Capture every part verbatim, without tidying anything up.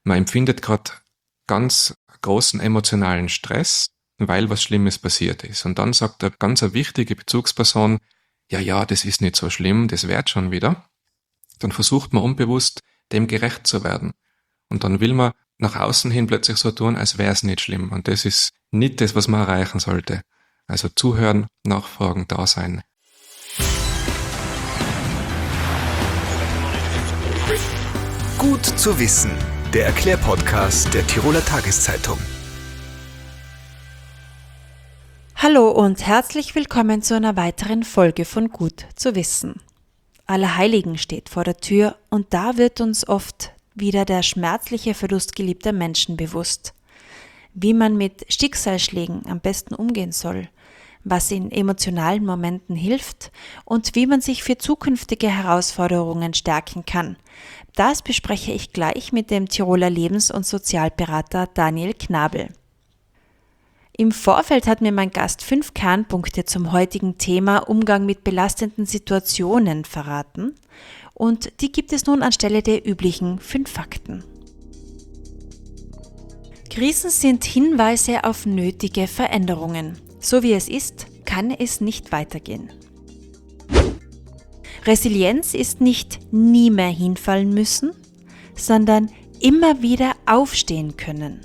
Man empfindet gerade ganz großen emotionalen Stress, weil was Schlimmes passiert ist. Und dann sagt eine ganz eine wichtige Bezugsperson, ja, ja, das ist nicht so schlimm, das wird schon wieder. Dann versucht man unbewusst, dem gerecht zu werden. Und dann will man nach außen hin plötzlich so tun, als wäre es nicht schlimm. Und das ist nicht das, was man erreichen sollte. Also zuhören, nachfragen, da sein. Gut zu wissen, der Erklärpodcast der Tiroler Tageszeitung. Hallo und herzlich willkommen zu einer weiteren Folge von Gut zu wissen. Allerheiligen steht vor der Tür und da wird uns oft wieder der schmerzliche Verlust geliebter Menschen bewusst. Wie man mit Schicksalsschlägen am besten umgehen soll, was in emotionalen Momenten hilft und wie man sich für zukünftige Herausforderungen stärken kann. Das bespreche ich gleich mit dem Tiroler Lebens- und Sozialberater Daniel Knabel. Im Vorfeld hat mir mein Gast fünf Kernpunkte zum heutigen Thema Umgang mit belastenden Situationen verraten und die gibt es nun anstelle der üblichen fünf Fakten. Krisen sind Hinweise auf nötige Veränderungen. So wie es ist, kann es nicht weitergehen. Resilienz ist nicht nie mehr hinfallen müssen, sondern immer wieder aufstehen können.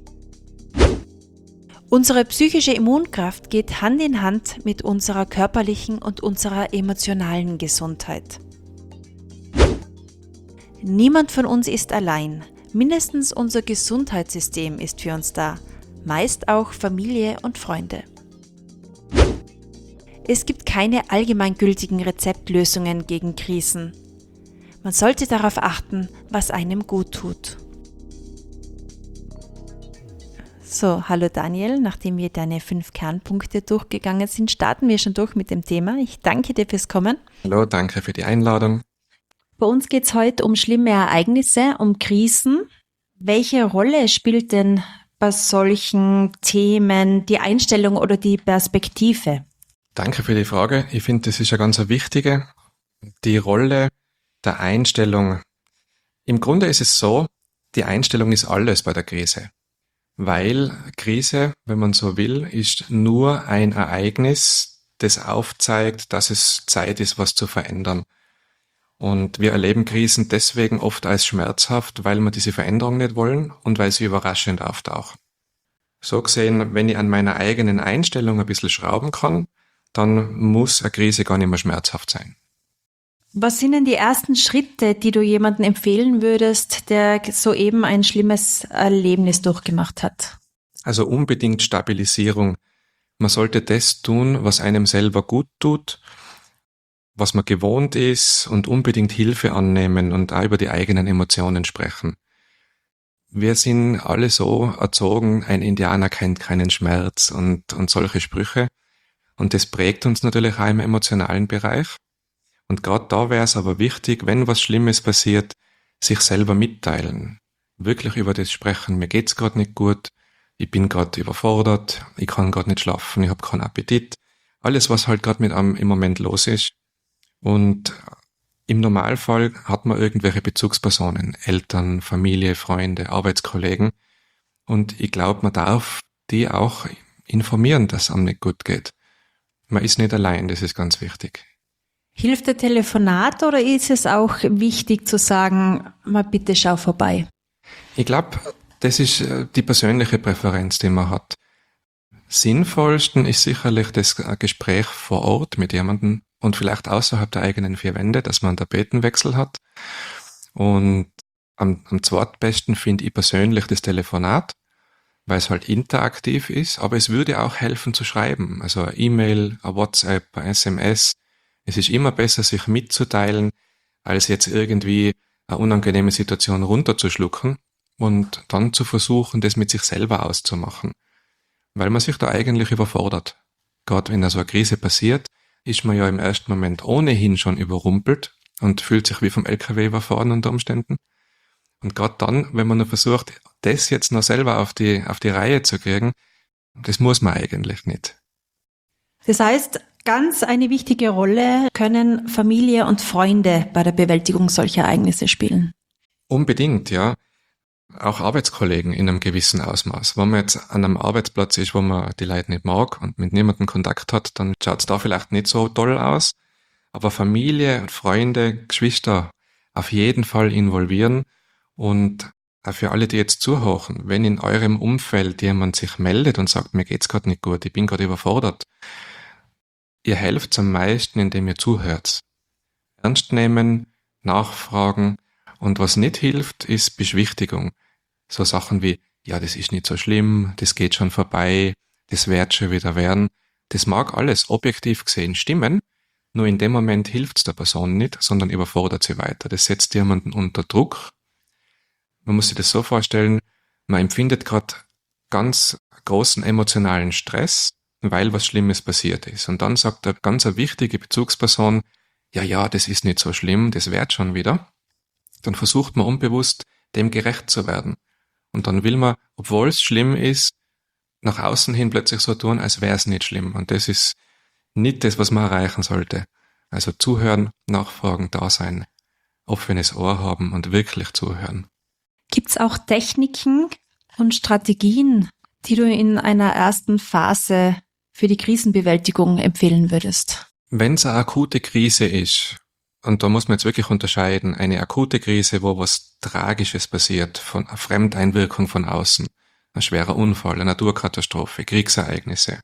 Unsere psychische Immunkraft geht Hand in Hand mit unserer körperlichen und unserer emotionalen Gesundheit. Niemand von uns ist allein. Mindestens unser Gesundheitssystem ist für uns da, meist auch Familie und Freunde. Es gibt keine allgemeingültigen Rezeptlösungen gegen Krisen. Man sollte darauf achten, was einem gut tut. So, hallo Daniel, nachdem wir deine fünf Kernpunkte durchgegangen sind, starten wir schon durch mit dem Thema. Ich danke dir fürs Kommen. Hallo, danke für die Einladung. Bei uns geht es heute um schlimme Ereignisse, um Krisen. Welche Rolle spielt denn bei solchen Themen die Einstellung oder die Perspektive? Danke für die Frage. Ich finde, das ist eine ganz wichtige. Die Rolle der Einstellung. Im Grunde ist es so, die Einstellung ist alles bei der Krise. Weil Krise, wenn man so will, ist nur ein Ereignis, das aufzeigt, dass es Zeit ist, was zu verändern. Und wir erleben Krisen deswegen oft als schmerzhaft, weil wir diese Veränderung nicht wollen und weil sie überraschend auftauchen. So gesehen, wenn ich an meiner eigenen Einstellung ein bisschen schrauben kann, dann muss eine Krise gar nicht mehr schmerzhaft sein. Was sind denn die ersten Schritte, die du jemandem empfehlen würdest, der soeben ein schlimmes Erlebnis durchgemacht hat? Also unbedingt Stabilisierung. Man sollte das tun, was einem selber gut tut, was man gewohnt ist und unbedingt Hilfe annehmen und auch über die eigenen Emotionen sprechen. Wir sind alle so erzogen, ein Indianer kennt keinen Schmerz und, und solche Sprüche. Und das prägt uns natürlich auch im emotionalen Bereich. Und gerade da wäre es aber wichtig, wenn was Schlimmes passiert, sich selber mitteilen. Wirklich über das sprechen. Mir geht's gerade nicht gut, ich bin gerade überfordert, ich kann gerade nicht schlafen, ich habe keinen Appetit. Alles, was halt gerade mit einem im Moment los ist. Und im Normalfall hat man irgendwelche Bezugspersonen, Eltern, Familie, Freunde, Arbeitskollegen. Und ich glaube, man darf die auch informieren, dass es einem nicht gut geht. Man ist nicht allein, das ist ganz wichtig. Hilft der Telefonat oder ist es auch wichtig zu sagen, mal bitte schau vorbei? Ich glaube, das ist die persönliche Präferenz, die man hat. Sinnvollsten ist sicherlich das Gespräch vor Ort mit jemandem und vielleicht außerhalb der eigenen vier Wände, dass man einen Tapetenwechsel hat. Und am, am zweitbesten finde ich persönlich das Telefonat, weil es halt interaktiv ist, aber es würde auch helfen zu schreiben. Also eine E-Mail, eine WhatsApp, eine S M S. Es ist immer besser, sich mitzuteilen, als jetzt irgendwie eine unangenehme Situation runterzuschlucken und dann zu versuchen, das mit sich selber auszumachen. Weil man sich da eigentlich überfordert. Gerade wenn da so eine Krise passiert, ist man ja im ersten Moment ohnehin schon überrumpelt und fühlt sich wie vom L K W überfahren unter Umständen. Und gerade dann, wenn man noch versucht, das jetzt noch selber auf die, auf die Reihe zu kriegen, das muss man eigentlich nicht. Das heißt, ganz eine wichtige Rolle können Familie und Freunde bei der Bewältigung solcher Ereignisse spielen. Unbedingt, ja. Auch Arbeitskollegen in einem gewissen Ausmaß. Wenn man jetzt an einem Arbeitsplatz ist, wo man die Leute nicht mag und mit niemandem Kontakt hat, dann schaut es da vielleicht nicht so toll aus. Aber Familie, Freunde, Geschwister auf jeden Fall involvieren. Und auch für alle, die jetzt zuhören, wenn in eurem Umfeld jemand sich meldet und sagt, mir geht's gerade nicht gut, ich bin gerade überfordert, ihr helft am meisten, indem ihr zuhört. Ernst nehmen, nachfragen. Und was nicht hilft, ist Beschwichtigung. So Sachen wie, ja, das ist nicht so schlimm, das geht schon vorbei, das wird schon wieder werden. Das mag alles objektiv gesehen stimmen, nur in dem Moment hilft's der Person nicht, sondern überfordert sie weiter. Das setzt jemanden unter Druck. Man muss sich das so vorstellen, man empfindet gerade ganz großen emotionalen Stress, weil was Schlimmes passiert ist. Und dann sagt eine ganz eine wichtige Bezugsperson, ja, ja, das ist nicht so schlimm, das wird schon wieder. Dann versucht man unbewusst, dem gerecht zu werden. Und dann will man, obwohl es schlimm ist, nach außen hin plötzlich so tun, als wäre es nicht schlimm. Und das ist nicht das, was man erreichen sollte. Also zuhören, nachfragen, da sein, offenes Ohr haben und wirklich zuhören. Gibt's auch Techniken und Strategien, die du in einer ersten Phase für die Krisenbewältigung empfehlen würdest? Wenn es eine akute Krise ist, und da muss man jetzt wirklich unterscheiden, eine akute Krise, wo was Tragisches passiert, von einer Fremdeinwirkung von außen, ein schwerer Unfall, eine Naturkatastrophe, Kriegsereignisse,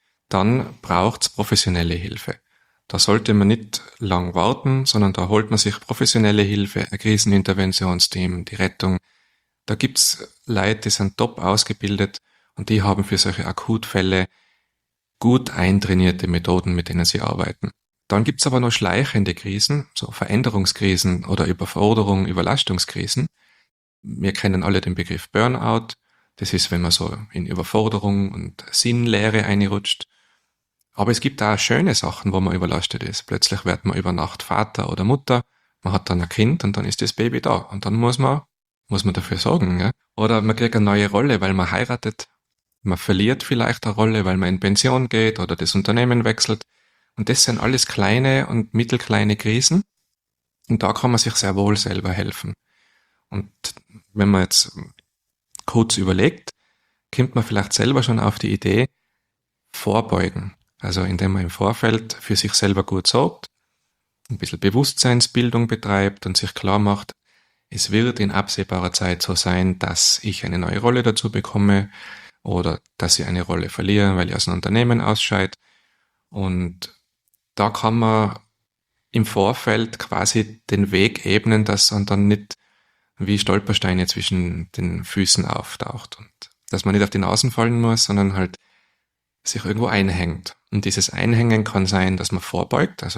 dann braucht's professionelle Hilfe. Da sollte man nicht lang warten, sondern da holt man sich professionelle Hilfe, ein Kriseninterventionsteam, die Rettung. Da gibt's Leute, die sind top ausgebildet und die haben für solche Akutfälle gut eintrainierte Methoden, mit denen sie arbeiten. Dann gibt's aber noch schleichende Krisen, so Veränderungskrisen oder Überforderung, Überlastungskrisen. Wir kennen alle den Begriff Burnout. Das ist, wenn man so in Überforderung und Sinnlehre einrutscht. Aber es gibt auch schöne Sachen, wo man überlastet ist. Plötzlich wird man über Nacht Vater oder Mutter, man hat dann ein Kind und dann ist das Baby da. Und dann muss man, muss man dafür sorgen. Ja? Oder man kriegt eine neue Rolle, weil man heiratet. Man verliert vielleicht eine Rolle, weil man in Pension geht oder das Unternehmen wechselt. Und das sind alles kleine und mittelkleine Krisen. Und da kann man sich sehr wohl selber helfen. Und wenn man jetzt kurz überlegt, kommt man vielleicht selber schon auf die Idee, vorbeugen. Also indem man im Vorfeld für sich selber gut sorgt, ein bisschen Bewusstseinsbildung betreibt und sich klar macht, es wird in absehbarer Zeit so sein, dass ich eine neue Rolle dazu bekomme oder dass ich eine Rolle verliere, weil ich aus einem Unternehmen ausscheide. Und da kann man im Vorfeld quasi den Weg ebnen, dass man dann nicht wie Stolpersteine zwischen den Füßen auftaucht und dass man nicht auf die Nasen fallen muss, sondern halt sich irgendwo einhängt. Und dieses Einhängen kann sein, dass man vorbeugt, also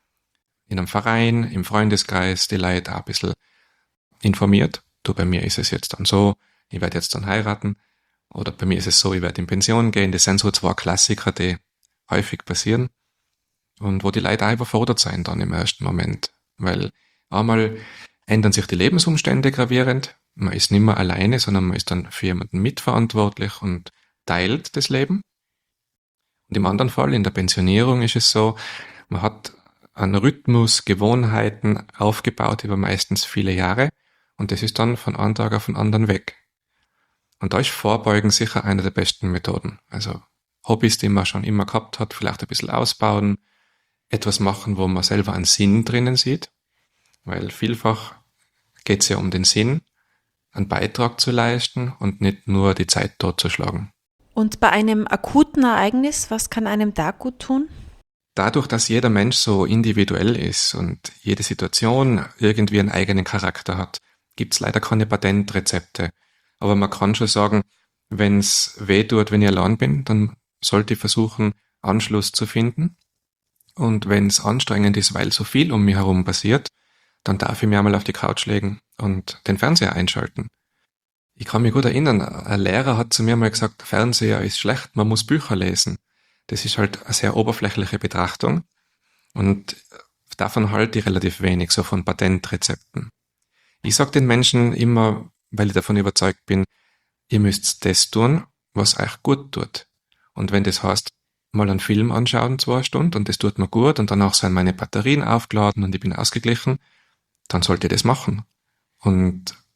in einem Verein, im Freundeskreis, die Leute auch ein bisschen informiert. Du, bei mir ist es jetzt dann so, ich werde jetzt dann heiraten. Oder bei mir ist es so, ich werde in Pension gehen. Das sind so zwei Klassiker, die häufig passieren. Und wo die Leute auch überfordert sein dann im ersten Moment. Weil einmal ändern sich die Lebensumstände gravierend. Man ist nicht mehr alleine, sondern man ist dann für jemanden mitverantwortlich und teilt das Leben. Und im anderen Fall, in der Pensionierung, ist es so, man hat einen Rhythmus, Gewohnheiten aufgebaut über meistens viele Jahre und das ist dann von einem Tag auf den anderen weg. Und da ist Vorbeugen sicher eine der besten Methoden. Also Hobbys, die man schon immer gehabt hat, vielleicht ein bisschen ausbauen, etwas machen, wo man selber einen Sinn drinnen sieht, weil vielfach geht es ja um den Sinn, einen Beitrag zu leisten und nicht nur die Zeit totzuschlagen. Und bei einem akuten Ereignis, was kann einem da gut tun? Dadurch, dass jeder Mensch so individuell ist und jede Situation irgendwie einen eigenen Charakter hat, gibt es leider keine Patentrezepte. Aber man kann schon sagen, wenn es weh tut, wenn ich allein bin, dann sollte ich versuchen, Anschluss zu finden. Und wenn es anstrengend ist, weil so viel um mich herum passiert, dann darf ich mir einmal auf die Couch legen und den Fernseher einschalten. Ich kann mich gut erinnern, ein Lehrer hat zu mir mal gesagt, Fernseher ist schlecht, man muss Bücher lesen. Das ist halt eine sehr oberflächliche Betrachtung und davon halte ich relativ wenig, so von Patentrezepten. Ich sage den Menschen immer, weil ich davon überzeugt bin, ihr müsst das tun, was euch gut tut. Und wenn das heißt, mal einen Film anschauen, zwei Stunden, und das tut mir gut, und danach sind meine Batterien aufgeladen und ich bin ausgeglichen, dann sollt ihr das machen. Und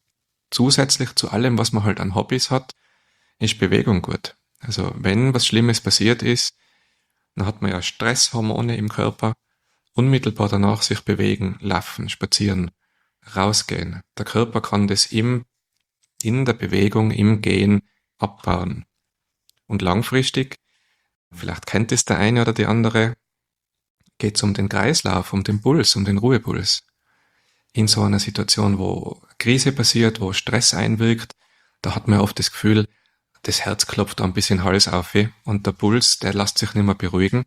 zusätzlich zu allem, was man halt an Hobbys hat, ist Bewegung gut. Also wenn was Schlimmes passiert ist, dann hat man ja Stresshormone im Körper. Unmittelbar danach sich bewegen, laufen, spazieren, rausgehen. Der Körper kann das im, in der Bewegung, im Gehen abbauen. Und langfristig, vielleicht kennt es der eine oder die andere, geht es um den Kreislauf, um den Puls, um den Ruhepuls. In so einer Situation, wo Krise passiert, wo Stress einwirkt, da hat man oft das Gefühl, das Herz klopft ein bisschen Hals auf und der Puls, der lässt sich nicht mehr beruhigen.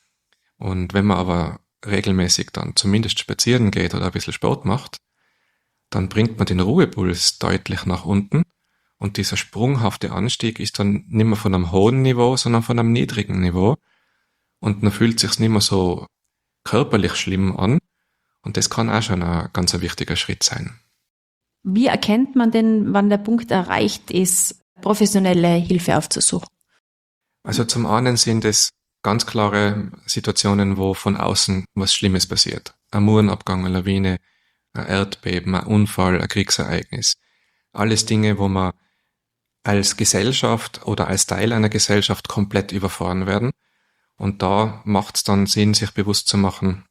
Und wenn man aber regelmäßig dann zumindest spazieren geht oder ein bisschen Sport macht, dann bringt man den Ruhepuls deutlich nach unten und dieser sprunghafte Anstieg ist dann nicht mehr von einem hohen Niveau, sondern von einem niedrigen Niveau und man fühlt sich nicht mehr so körperlich schlimm an und das kann auch schon ein ganz ein wichtiger Schritt sein. Wie erkennt man denn, wann der Punkt erreicht ist, professionelle Hilfe aufzusuchen? Also zum einen sind es ganz klare Situationen, wo von außen was Schlimmes passiert. Ein Murenabgang, eine Lawine, ein Erdbeben, ein Unfall, ein Kriegsereignis. Alles Dinge, wo man als Gesellschaft oder als Teil einer Gesellschaft komplett überfahren werden. Und da macht es dann Sinn, sich bewusst zu machen,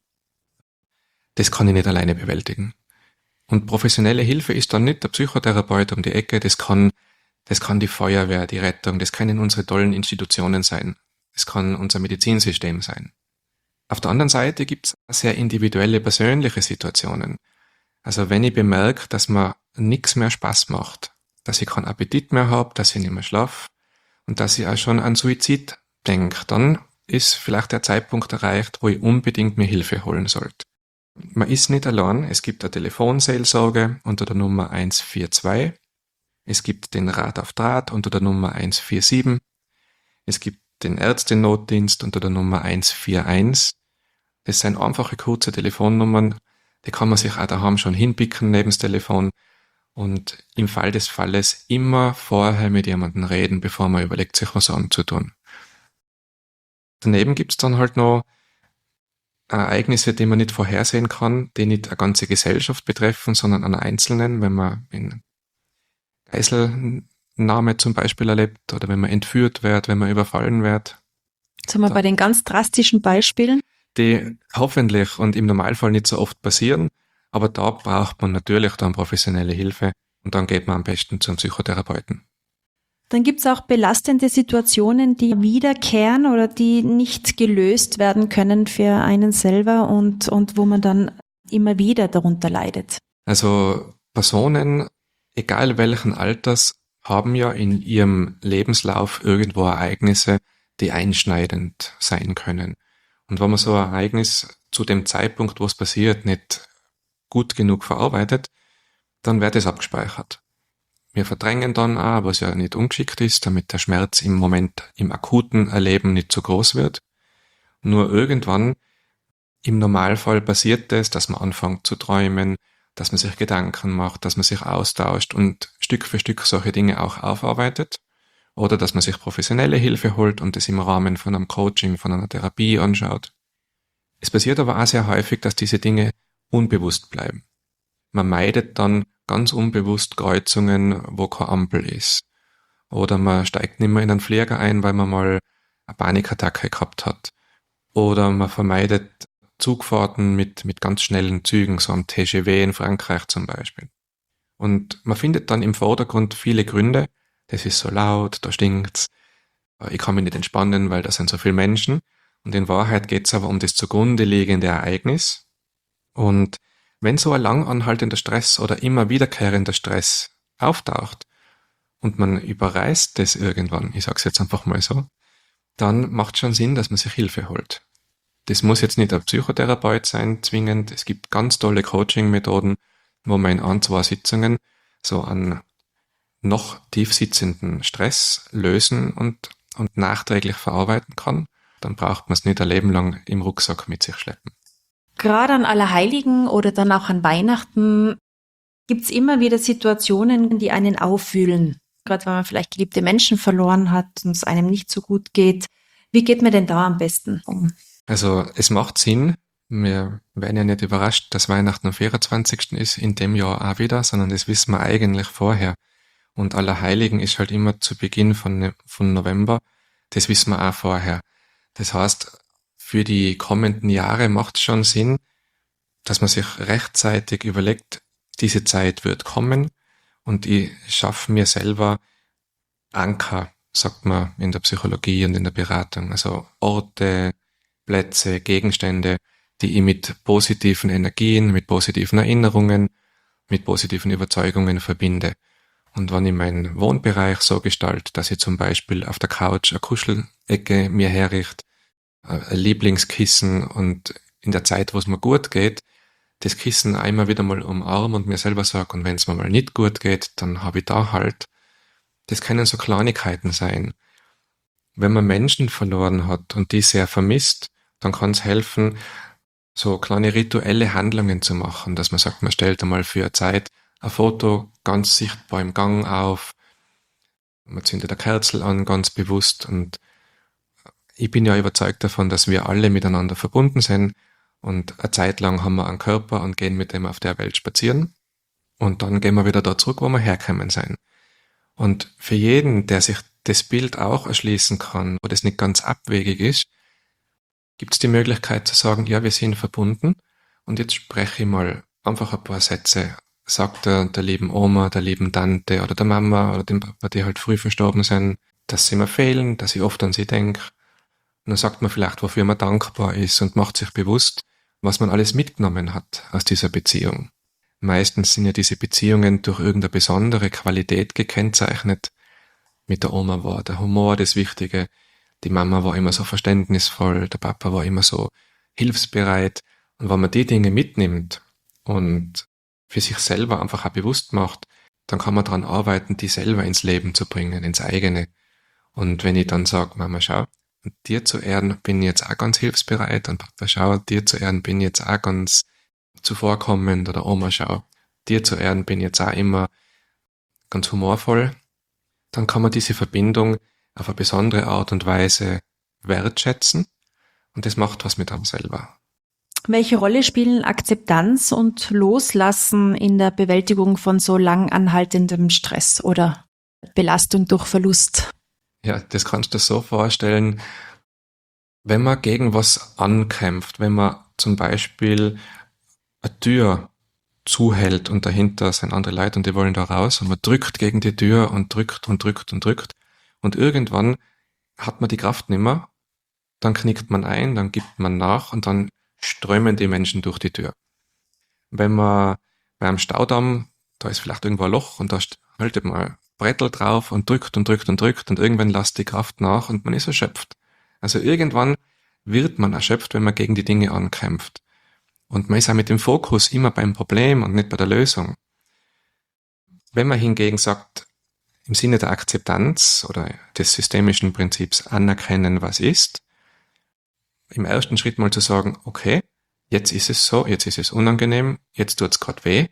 das kann ich nicht alleine bewältigen. Und professionelle Hilfe ist dann nicht der Psychotherapeut um die Ecke, das kann, das kann die Feuerwehr, die Rettung, das können unsere tollen Institutionen sein. Es kann unser Medizinsystem sein. Auf der anderen Seite gibt es sehr individuelle, persönliche Situationen. Also wenn ich bemerke, dass mir nichts mehr Spaß macht, dass ich keinen Appetit mehr habe, dass ich nicht mehr schlafe und dass ich auch schon an Suizid denke, dann ist vielleicht der Zeitpunkt erreicht, wo ich unbedingt mir Hilfe holen sollte. Man ist nicht allein, es gibt eine Telefonseelsorge unter der Nummer eins vier zwei, es gibt den Rat auf Draht unter der Nummer eins vier sieben, es gibt den Ärztenotdienst unter der Nummer eins vier eins. Das sind einfache, kurze Telefonnummern, die kann man sich auch daheim schon hinpicken neben das Telefon und im Fall des Falles immer vorher mit jemandem reden, bevor man überlegt, sich was anzutun. Daneben gibt's dann halt noch Ereignisse, die man nicht vorhersehen kann, die nicht eine ganze Gesellschaft betreffen, sondern einen Einzelnen, wenn man in Geiselnahme zum Beispiel erlebt oder wenn man entführt wird, wenn man überfallen wird. Jetzt haben wir bei den ganz drastischen Beispielen. Die hoffentlich und im Normalfall nicht so oft passieren, aber da braucht man natürlich dann professionelle Hilfe und dann geht man am besten zum Psychotherapeuten. Dann gibt's auch belastende Situationen, die wiederkehren oder die nicht gelöst werden können für einen selber und, und wo man dann immer wieder darunter leidet. Also Personen, egal welchen Alters, haben ja in ihrem Lebenslauf irgendwo Ereignisse, die einschneidend sein können. Und wenn man so ein Ereignis zu dem Zeitpunkt, wo es passiert, nicht gut genug verarbeitet, dann wird es abgespeichert. Wir verdrängen dann auch, was ja nicht ungeschickt ist, damit der Schmerz im Moment, im akuten Erleben nicht so groß wird. Nur irgendwann, im Normalfall passiert es, dass man anfängt zu träumen, dass man sich Gedanken macht, dass man sich austauscht und Stück für Stück solche Dinge auch aufarbeitet. Oder dass man sich professionelle Hilfe holt und das im Rahmen von einem Coaching, von einer Therapie anschaut. Es passiert aber auch sehr häufig, dass diese Dinge unbewusst bleiben. Man meidet dann ganz unbewusst Kreuzungen, wo keine Ampel ist. Oder man steigt nicht mehr in einen Flieger ein, weil man mal eine Panikattacke gehabt hat. Oder man vermeidet Zugfahrten mit, mit ganz schnellen Zügen, so am T G V in Frankreich zum Beispiel. Und man findet dann im Vordergrund viele Gründe. Das ist so laut, da stinkt's. Ich kann mich nicht entspannen, weil da sind so viele Menschen. Und in Wahrheit geht's aber um das zugrunde liegende Ereignis. Und wenn so ein lang anhaltender Stress oder immer wiederkehrender Stress auftaucht und man überreißt das irgendwann, ich sag's jetzt einfach mal so, dann macht schon Sinn, dass man sich Hilfe holt. Das muss jetzt nicht ein Psychotherapeut sein, zwingend. Es gibt ganz tolle Coaching-Methoden, wo man in ein, zwei Sitzungen so einen noch tiefsitzenden Stress lösen und, und nachträglich verarbeiten kann. Dann braucht man es nicht ein Leben lang im Rucksack mit sich schleppen. Gerade an Allerheiligen oder dann auch an Weihnachten gibt's immer wieder Situationen, die einen aufwühlen. Gerade wenn man vielleicht geliebte Menschen verloren hat und es einem nicht so gut geht. Wie geht man denn da am besten um? Also es macht Sinn, Wir werden ja nicht überrascht, dass Weihnachten am vierundzwanzigsten ist, in dem Jahr auch wieder, sondern das wissen wir eigentlich vorher. Und Allerheiligen ist halt immer zu Beginn von, von November. Das wissen wir auch vorher. Das heißt, für die kommenden Jahre macht es schon Sinn, dass man sich rechtzeitig überlegt, diese Zeit wird kommen und ich schaffe mir selber Anker, sagt man in der Psychologie und in der Beratung. Also Orte, Plätze, Gegenstände, die ich mit positiven Energien, mit positiven Erinnerungen, mit positiven Überzeugungen verbinde. Und wenn ich meinen Wohnbereich so gestalte, dass ich zum Beispiel auf der Couch eine Kuschelecke mir herrichte, ein Lieblingskissen und in der Zeit, wo es mir gut geht, das Kissen einmal wieder mal umarme und mir selber sage, und wenn es mir mal nicht gut geht, dann habe ich da halt. Das können so Kleinigkeiten sein. Wenn man Menschen verloren hat und die sehr vermisst, dann kann es helfen, so kleine rituelle Handlungen zu machen, dass man sagt, man stellt einmal für eine Zeit ein Foto ganz sichtbar im Gang auf, man zündet eine Kerzel an, ganz bewusst, und ich bin ja überzeugt davon, dass wir alle miteinander verbunden sind und eine Zeit lang haben wir einen Körper und gehen mit dem auf der Welt spazieren und dann gehen wir wieder da zurück, wo wir herkommen sind. Und für jeden, der sich das Bild auch erschließen kann, wo das nicht ganz abwegig ist, gibt es die Möglichkeit zu sagen, ja, wir sind verbunden und jetzt spreche ich mal einfach ein paar Sätze, sagt der, der lieben Oma, der lieben Tante oder der Mama oder dem Papa, die halt früh verstorben sind, dass sie mir fehlen, dass ich oft an sie denke. Und dann sagt man vielleicht, wofür man dankbar ist und macht sich bewusst, was man alles mitgenommen hat aus dieser Beziehung. Meistens sind ja diese Beziehungen durch irgendeine besondere Qualität gekennzeichnet. Mit der Oma war der Humor das Wichtige, die Mama war immer so verständnisvoll, der Papa war immer so hilfsbereit. Und wenn man die Dinge mitnimmt und für sich selber einfach auch bewusst macht, dann kann man daran arbeiten, die selber ins Leben zu bringen, ins eigene. Und wenn ich dann sage, Mama, schau, dir zu ehren bin ich jetzt auch ganz hilfsbereit, und Papa, schau, dir zu ehren bin ich jetzt auch ganz zuvorkommend, oder Oma, schau, dir zu ehren bin ich jetzt auch immer ganz humorvoll, dann kann man diese Verbindung auf eine besondere Art und Weise wertschätzen, und das macht was mit einem selber. Welche Rolle spielen Akzeptanz und Loslassen in der Bewältigung von so lang anhaltendem Stress oder Belastung durch Verlust? Ja, das kannst du dir so vorstellen, wenn man gegen was ankämpft, wenn man zum Beispiel eine Tür zuhält und dahinter sind andere Leute und die wollen da raus, und man drückt gegen die Tür und drückt und drückt und drückt und irgendwann hat man die Kraft nicht mehr, dann knickt man ein, dann gibt man nach und dann strömen die Menschen durch die Tür. Wenn man beim Staudamm, da ist vielleicht irgendwo ein Loch und da haltet man Brettel drauf und drückt und drückt und drückt und irgendwann lässt die Kraft nach und man ist erschöpft. Also irgendwann wird man erschöpft, wenn man gegen die Dinge ankämpft. Und man ist auch mit dem Fokus immer beim Problem und nicht bei der Lösung. Wenn man hingegen sagt, im Sinne der Akzeptanz oder des systemischen Prinzips anerkennen, was ist, im ersten Schritt mal zu sagen, okay, jetzt ist es so, jetzt ist es unangenehm, jetzt tut's gerade weh,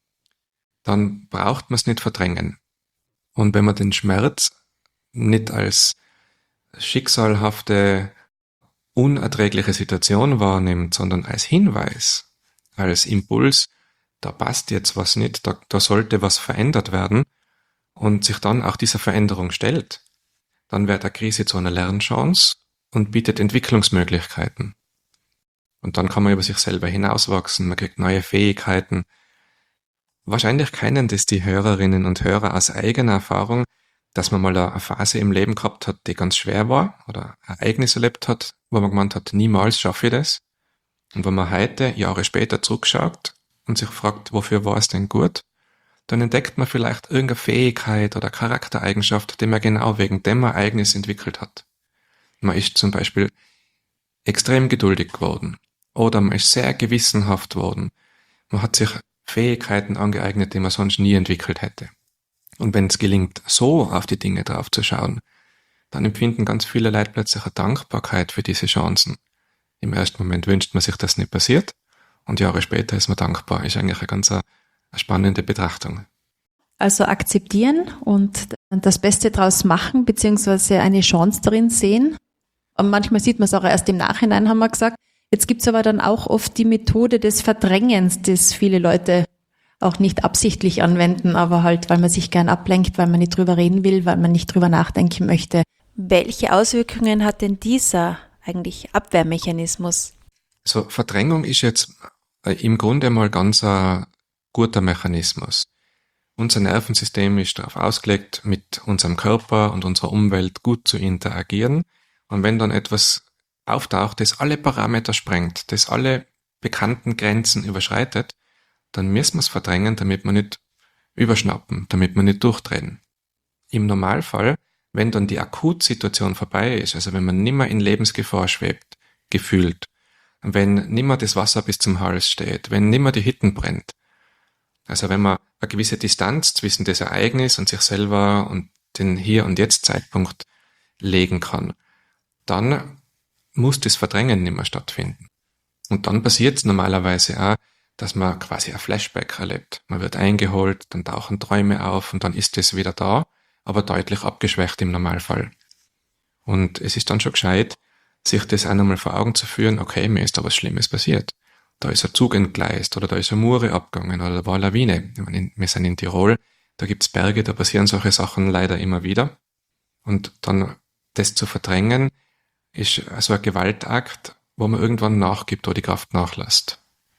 dann braucht man es nicht verdrängen. Und wenn man den Schmerz nicht als schicksalhafte, unerträgliche Situation wahrnimmt, sondern als Hinweis, als Impuls, da passt jetzt was nicht, da, da sollte was verändert werden, und sich dann auch dieser Veränderung stellt, dann wird eine Krise zu einer Lernchance und bietet Entwicklungsmöglichkeiten. Und dann kann man über sich selber hinauswachsen, man kriegt neue Fähigkeiten. Wahrscheinlich kennen das die Hörerinnen und Hörer aus eigener Erfahrung, dass man mal eine Phase im Leben gehabt hat, die ganz schwer war, oder ein Ereignis erlebt hat, wo man gemeint hat, niemals schaffe ich das. Und wenn man heute, Jahre später, zurückschaut und sich fragt, wofür war es denn gut, dann entdeckt man vielleicht irgendeine Fähigkeit oder Charaktereigenschaft, die man genau wegen dem Ereignis entwickelt hat. Man ist zum Beispiel extrem geduldig geworden oder man ist sehr gewissenhaft geworden. Man hat sich Fähigkeiten angeeignet, die man sonst nie entwickelt hätte. Und wenn es gelingt, so auf die Dinge drauf zu schauen, dann empfinden ganz viele Leute plötzlich eine Dankbarkeit für diese Chancen. Im ersten Moment wünscht man sich, dass es nicht passiert, und Jahre später ist man dankbar. Ist eigentlich eine ganz eine spannende Betrachtung. Also akzeptieren und das Beste draus machen, beziehungsweise eine Chance darin sehen. Und manchmal sieht man es auch erst im Nachhinein, haben wir gesagt. Jetzt gibt's aber dann auch oft die Methode des Verdrängens, das viele Leute auch nicht absichtlich anwenden, aber halt, weil man sich gern ablenkt, weil man nicht drüber reden will, weil man nicht drüber nachdenken möchte. Welche Auswirkungen hat denn dieser eigentlich Abwehrmechanismus? So, Verdrängung ist jetzt äh, im Grunde mal ganz ein guter Mechanismus. Unser Nervensystem ist darauf ausgelegt, mit unserem Körper und unserer Umwelt gut zu interagieren. Und wenn dann etwas auftaucht, das alle Parameter sprengt, das alle bekannten Grenzen überschreitet, dann müssen wir es verdrängen, damit wir nicht überschnappen, damit wir nicht durchdrehen. Im Normalfall, wenn dann die Akutsituation vorbei ist, also wenn man nimmer in Lebensgefahr schwebt, gefühlt, wenn nimmer das Wasser bis zum Hals steht, wenn nimmer die Hütte brennt, also wenn man eine gewisse Distanz zwischen das Ereignis und sich selber und den Hier- und Jetzt-Zeitpunkt legen kann, dann muss das Verdrängen nicht mehr stattfinden. Und dann passiert es normalerweise auch, dass man quasi ein Flashback erlebt. Man wird eingeholt, dann tauchen Träume auf und dann ist es wieder da, aber deutlich abgeschwächt im Normalfall. Und es ist dann schon gescheit, sich das auch nochmal vor Augen zu führen, okay, mir ist da was Schlimmes passiert. Da ist ein Zug entgleist oder da ist eine Mure abgegangen oder da war eine Lawine. Ich meine, wir sind in Tirol, da gibt's Berge, da passieren solche Sachen leider immer wieder. Und dann das zu verdrängen, ist also ein Gewaltakt, wo man irgendwann nachgibt, wo die Kraft nachlässt.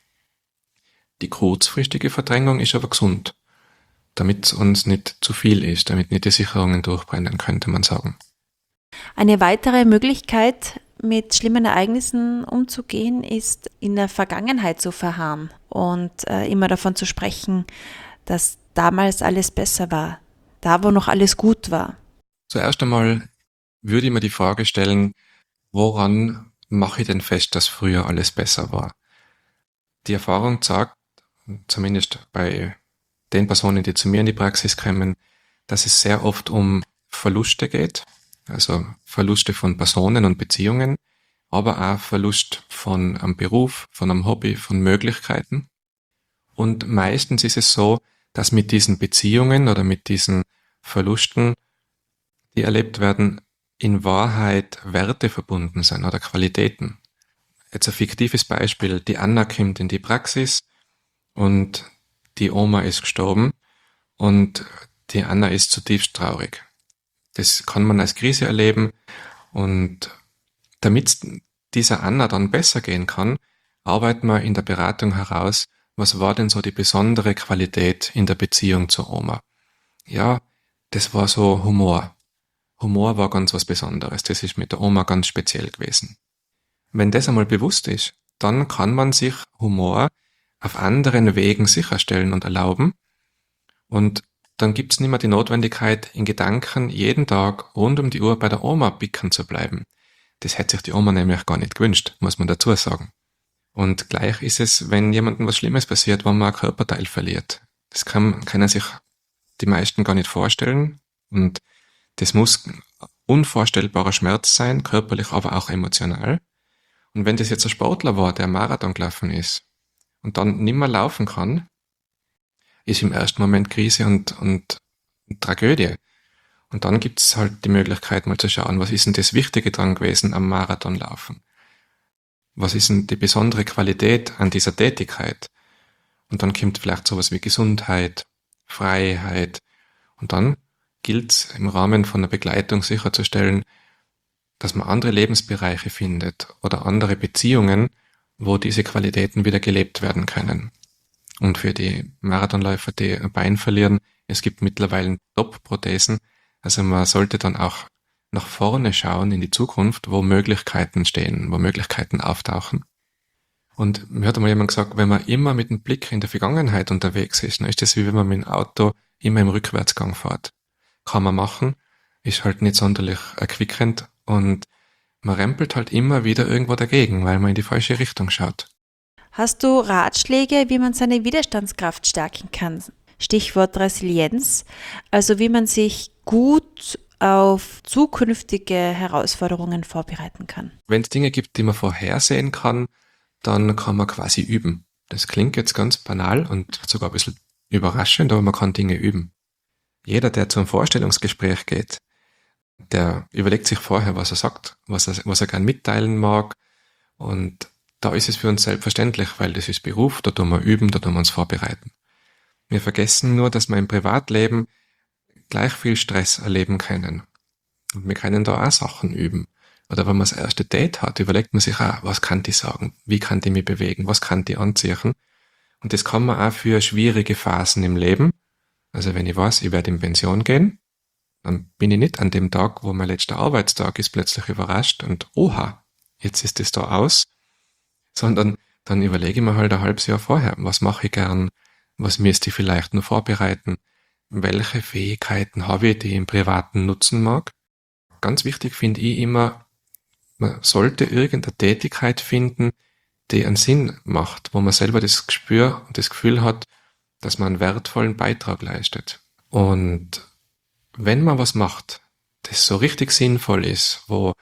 Die kurzfristige Verdrängung ist aber gesund, damit es uns nicht zu viel ist, damit nicht die Sicherungen durchbrennen, könnte man sagen. Eine weitere Möglichkeit, mit schlimmen Ereignissen umzugehen, ist in der Vergangenheit zu verharren und äh, immer davon zu sprechen, dass damals alles besser war, da wo noch alles gut war. Zuerst einmal würde ich mir die Frage stellen, woran mache ich denn fest, dass früher alles besser war? Die Erfahrung sagt, zumindest bei den Personen, die zu mir in die Praxis kommen, dass es sehr oft um Verluste geht, also Verluste von Personen und Beziehungen, aber auch Verlust von einem Beruf, von einem Hobby, von Möglichkeiten. Und meistens ist es so, dass mit diesen Beziehungen oder mit diesen Verlusten, die erlebt werden, in Wahrheit Werte verbunden sind oder Qualitäten. Jetzt ein fiktives Beispiel. Die Anna kommt in die Praxis und die Oma ist gestorben und die Anna ist zutiefst traurig. Das kann man als Krise erleben und damit dieser Anna dann besser gehen kann, arbeiten wir in der Beratung heraus, was war denn so die besondere Qualität in der Beziehung zur Oma. Ja, das war so Humor. Humor war ganz was Besonderes. Das ist mit der Oma ganz speziell gewesen. Wenn das einmal bewusst ist, dann kann man sich Humor auf anderen Wegen sicherstellen und erlauben. Und dann gibt's nicht mehr die Notwendigkeit, in Gedanken jeden Tag rund um die Uhr bei der Oma bicken zu bleiben. Das hätte sich die Oma nämlich gar nicht gewünscht, muss man dazu sagen. Und gleich ist es, wenn jemandem was Schlimmes passiert, wenn man ein Körperteil verliert. Das kann, können sich die meisten gar nicht vorstellen. Und das muss unvorstellbarer Schmerz sein, körperlich, aber auch emotional. Und wenn das jetzt ein Sportler war, der Marathon gelaufen ist und dann nimmer laufen kann, ist im ersten Moment Krise und, und Tragödie. Und dann gibt's halt die Möglichkeit, mal zu schauen, was ist denn das Wichtige dran gewesen am Marathonlaufen? Was ist denn die besondere Qualität an dieser Tätigkeit? Und dann kommt vielleicht sowas wie Gesundheit, Freiheit. Und dann gilt es im Rahmen von einer Begleitung sicherzustellen, dass man andere Lebensbereiche findet oder andere Beziehungen, wo diese Qualitäten wieder gelebt werden können. Und für die Marathonläufer, die ein Bein verlieren, es gibt mittlerweile Top-Prothesen. Also man sollte dann auch nach vorne schauen in die Zukunft, wo Möglichkeiten stehen, wo Möglichkeiten auftauchen. Und mir hat einmal jemand gesagt, wenn man immer mit dem Blick in der Vergangenheit unterwegs ist, dann ist das wie wenn man mit dem Auto immer im Rückwärtsgang fährt. Kann man machen, ist halt nicht sonderlich erquickend und man rempelt halt immer wieder irgendwo dagegen, weil man in die falsche Richtung schaut. Hast du Ratschläge, wie man seine Widerstandskraft stärken kann? Stichwort Resilienz, also wie man sich gut auf zukünftige Herausforderungen vorbereiten kann. Wenn es Dinge gibt, die man vorhersehen kann, dann kann man quasi üben. Das klingt jetzt ganz banal und sogar ein bisschen überraschend, aber man kann Dinge üben. Jeder, der zum Vorstellungsgespräch geht, der überlegt sich vorher, was er sagt, was er, was er gern mitteilen mag und da ist es für uns selbstverständlich, weil das ist Beruf, da tun wir üben, da tun wir uns vorbereiten. Wir vergessen nur, dass wir im Privatleben gleich viel Stress erleben können. Und wir können da auch Sachen üben. Oder wenn man das erste Date hat, überlegt man sich auch, was kann die sagen? Wie kann die mich bewegen? Was kann die anziehen? Und das kann man auch für schwierige Phasen im Leben. Also wenn ich weiß, ich werde in Pension gehen, dann bin ich nicht an dem Tag, wo mein letzter Arbeitstag ist, plötzlich überrascht und oha, jetzt ist das da aus. Sondern dann überlege ich mir halt ein halbes Jahr vorher, was mache ich gern, was müsste ich vielleicht noch vorbereiten, welche Fähigkeiten habe ich, die ich im Privaten nutzen mag. Ganz wichtig finde ich immer, man sollte irgendeine Tätigkeit finden, die einen Sinn macht, wo man selber das Gespür und das Gefühl hat, dass man einen wertvollen Beitrag leistet. Und wenn man was macht, das so richtig sinnvoll ist, wo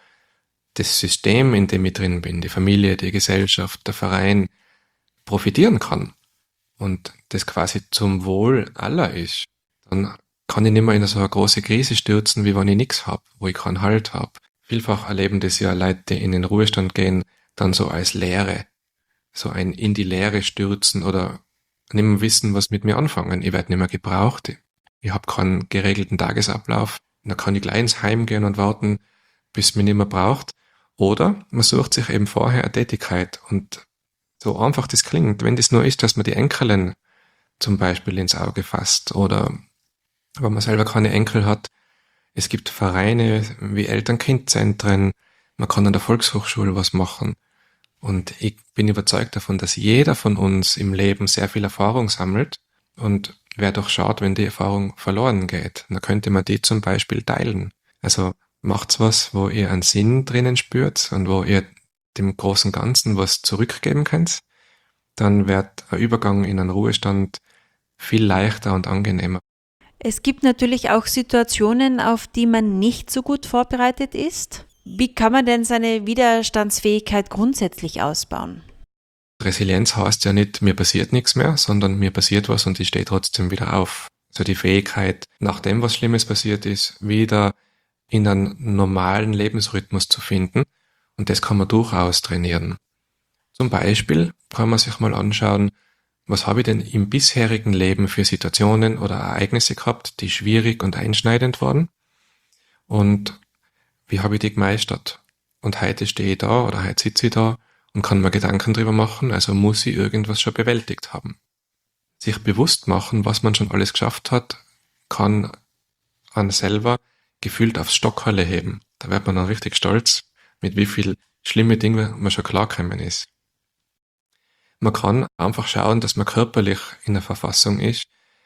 das System, in dem ich drin bin, die Familie, die Gesellschaft, der Verein, profitieren kann und das quasi zum Wohl aller ist, dann kann ich nicht mehr in so eine große Krise stürzen, wie wenn ich nichts habe, wo ich keinen Halt habe. Vielfach erleben das ja Leute, die in den Ruhestand gehen, dann so als Leere, so ein in die Leere stürzen oder nicht mehr wissen, was mit mir anfangen. Ich werde nicht mehr gebraucht, ich habe keinen geregelten Tagesablauf, dann kann ich gleich ins Heim gehen und warten, bis es mich nicht mehr braucht. Oder man sucht sich eben vorher eine Tätigkeit und so einfach das klingt, wenn das nur ist, dass man die Enkelin zum Beispiel ins Auge fasst oder wenn man selber keine Enkel hat. Es gibt Vereine wie Eltern-Kind-Zentren, man kann an der Volkshochschule was machen. Und ich bin überzeugt davon, dass jeder von uns im Leben sehr viel Erfahrung sammelt und wäre doch schade, wenn die Erfahrung verloren geht. Dann könnte man die zum Beispiel teilen. Also macht's was, wo ihr einen Sinn drinnen spürt und wo ihr dem großen Ganzen was zurückgeben könnt. Dann wird ein Übergang in einen Ruhestand viel leichter und angenehmer. Es gibt natürlich auch Situationen, auf die man nicht so gut vorbereitet ist. Wie kann man denn seine Widerstandsfähigkeit grundsätzlich ausbauen? Resilienz heißt ja nicht, mir passiert nichts mehr, sondern mir passiert was und ich stehe trotzdem wieder auf. Also die Fähigkeit, nachdem was Schlimmes passiert ist, wieder in einen normalen Lebensrhythmus zu finden. Und das kann man durchaus trainieren. Zum Beispiel kann man sich mal anschauen, was habe ich denn im bisherigen Leben für Situationen oder Ereignisse gehabt, die schwierig und einschneidend waren? Und wie habe ich die gemeistert? Und heute stehe ich da oder heute sitze ich da und kann mir Gedanken drüber machen, also muss ich irgendwas schon bewältigt haben. Sich bewusst machen, was man schon alles geschafft hat, kann an selber gefühlt aufs Stockerle heben. Da wird man dann richtig stolz, mit wie viel schlimme Dinge man schon klargekommen ist. Man kann einfach schauen, dass man körperlich in einer Verfassung ist,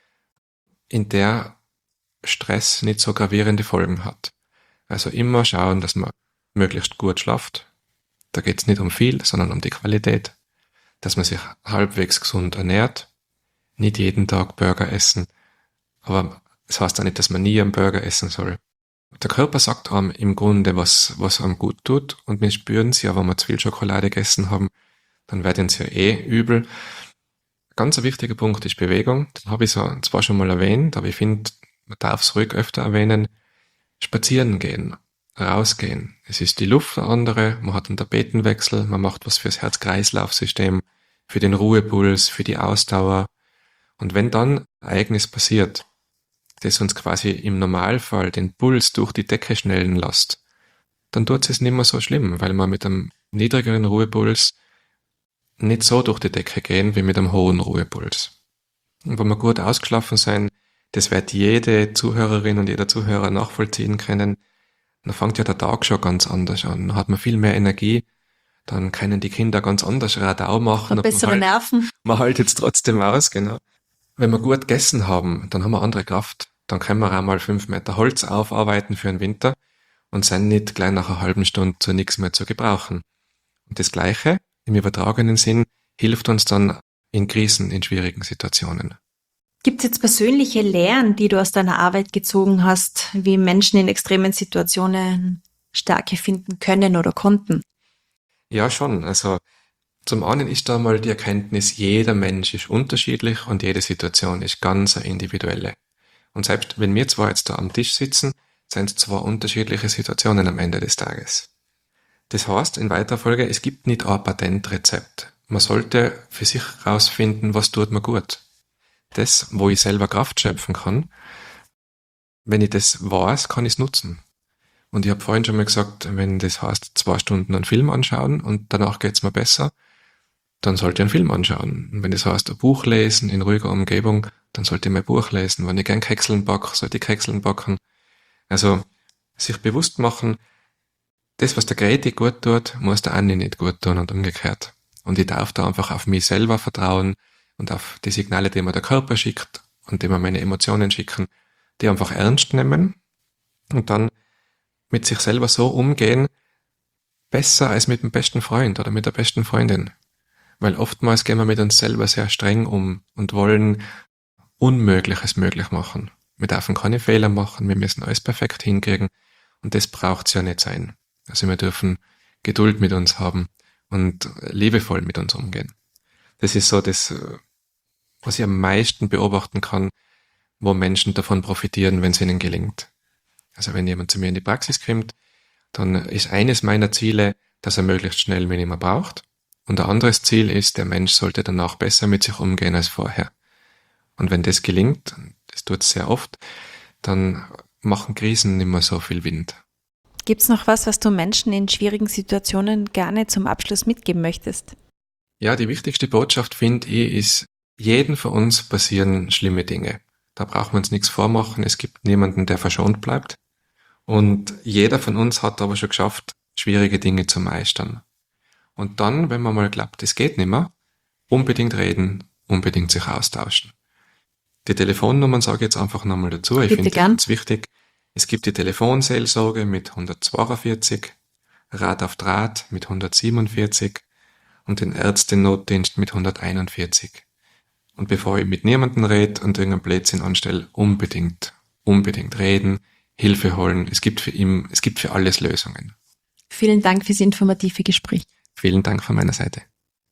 in der Stress nicht so gravierende Folgen hat. Also immer schauen, dass man möglichst gut schlaft. Da geht es nicht um viel, sondern um die Qualität. Dass man sich halbwegs gesund ernährt. Nicht jeden Tag Burger essen. Aber es heißt auch nicht, dass man nie einen Burger essen soll. Der Körper sagt einem im Grunde, was, was einem gut tut. Und wir spüren es ja, wenn wir zu viel Schokolade gegessen haben, dann werden es ja eh übel. Ganz ein wichtiger Punkt ist Bewegung. Das habe ich so zwar schon mal erwähnt, aber ich finde, man darf es ruhig öfter erwähnen. Spazieren gehen, rausgehen. Es ist die Luft eine andere, man hat einen Tapetenwechsel, man macht was fürs Herz-Kreislauf-System, für den Ruhepuls, für die Ausdauer. Und wenn dann ein Ereignis passiert, das uns quasi im Normalfall den Puls durch die Decke schnellen lässt, dann tut es nicht mehr so schlimm, weil man mit einem niedrigeren Ruhepuls nicht so durch die Decke gehen wie mit einem hohen Ruhepuls. Und wenn wir gut ausgeschlafen sein, das wird jede Zuhörerin und jeder Zuhörer nachvollziehen können, dann fängt ja der Tag schon ganz anders an. Dann hat man viel mehr Energie, dann können die Kinder ganz anders Radau machen. Bessere man halt, Nerven. Man hält jetzt trotzdem aus, genau. Wenn wir gut gegessen haben, dann haben wir andere Kraft. Dann können wir auch mal fünf Meter Holz aufarbeiten für den Winter und sind nicht gleich nach einer halben Stunde zu nichts mehr zu gebrauchen. Und das Gleiche, im übertragenen Sinn, hilft uns dann in Krisen, in schwierigen Situationen. Gibt es jetzt persönliche Lehren, die du aus deiner Arbeit gezogen hast, wie Menschen in extremen Situationen Stärke finden können oder konnten? Ja, schon. Also zum einen ist da mal die Erkenntnis, jeder Mensch ist unterschiedlich und jede Situation ist ganz eine individuelle. Und selbst wenn wir zwar jetzt da am Tisch sitzen, sind es zwei unterschiedliche Situationen am Ende des Tages. Das heißt, in weiterer Folge, es gibt nicht ein Patentrezept. Man sollte für sich herausfinden, was tut mir gut. Das, wo ich selber Kraft schöpfen kann, wenn ich das weiß, kann ich es nutzen. Und ich habe vorhin schon mal gesagt, wenn das heißt, zwei Stunden einen Film anschauen und danach geht's mir besser, dann sollte ich einen Film anschauen. Und wenn das heißt, ein Buch lesen in ruhiger Umgebung, dann sollte ich mein Buch lesen. Wenn ich gern Kekseln backe, sollte ich Kekseln backen. Also sich bewusst machen, das, was der Greti gut tut, muss der Anni nicht gut tun und umgekehrt. Und ich darf da einfach auf mich selber vertrauen und auf die Signale, die mir der Körper schickt und die mir meine Emotionen schicken, die einfach ernst nehmen und dann mit sich selber so umgehen, besser als mit dem besten Freund oder mit der besten Freundin. Weil oftmals gehen wir mit uns selber sehr streng um und wollen Unmögliches möglich machen. Wir dürfen keine Fehler machen, wir müssen alles perfekt hinkriegen und das braucht's ja nicht sein. Also wir dürfen Geduld mit uns haben und liebevoll mit uns umgehen. Das ist so das, was ich am meisten beobachten kann, wo Menschen davon profitieren, wenn es ihnen gelingt. Also wenn jemand zu mir in die Praxis kommt, dann ist eines meiner Ziele, dass er möglichst schnell Minima braucht. Und ein anderes Ziel ist, der Mensch sollte danach besser mit sich umgehen als vorher. Und wenn das gelingt, das tut es sehr oft, dann machen Krisen nicht mehr so viel Wind. Gibt's noch was, was du Menschen in schwierigen Situationen gerne zum Abschluss mitgeben möchtest? Ja, die wichtigste Botschaft, finde ich, ist, jeden von uns passieren schlimme Dinge. Da brauchen wir uns nichts vormachen. Es gibt niemanden, der verschont bleibt. Und jeder von uns hat aber schon geschafft, schwierige Dinge zu meistern. Und dann, wenn man mal glaubt, es geht nicht mehr, unbedingt reden, unbedingt sich austauschen. Die Telefonnummern sage ich jetzt einfach nochmal dazu. Ich finde das ganz wichtig. Es gibt die Telefonseelsorge mit hundertzweiundvierzig, Rat auf Draht mit hundertsiebenundvierzig und den Ärzte-Notdienst mit hunderteinundvierzig. Und bevor ich mit niemandem rede und irgendeinen Blödsinn anstelle, unbedingt, unbedingt reden, Hilfe holen. Es gibt für ihn, es gibt für alles Lösungen. Vielen Dank fürs informative Gespräch. Vielen Dank von meiner Seite.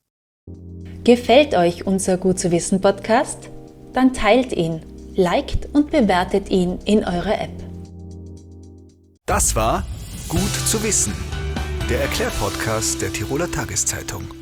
Gefällt euch unser Gut zu wissen Podcast? Dann teilt ihn, liked und bewertet ihn in eurer App. Das war Gut zu wissen, der Erklärpodcast der Tiroler Tageszeitung.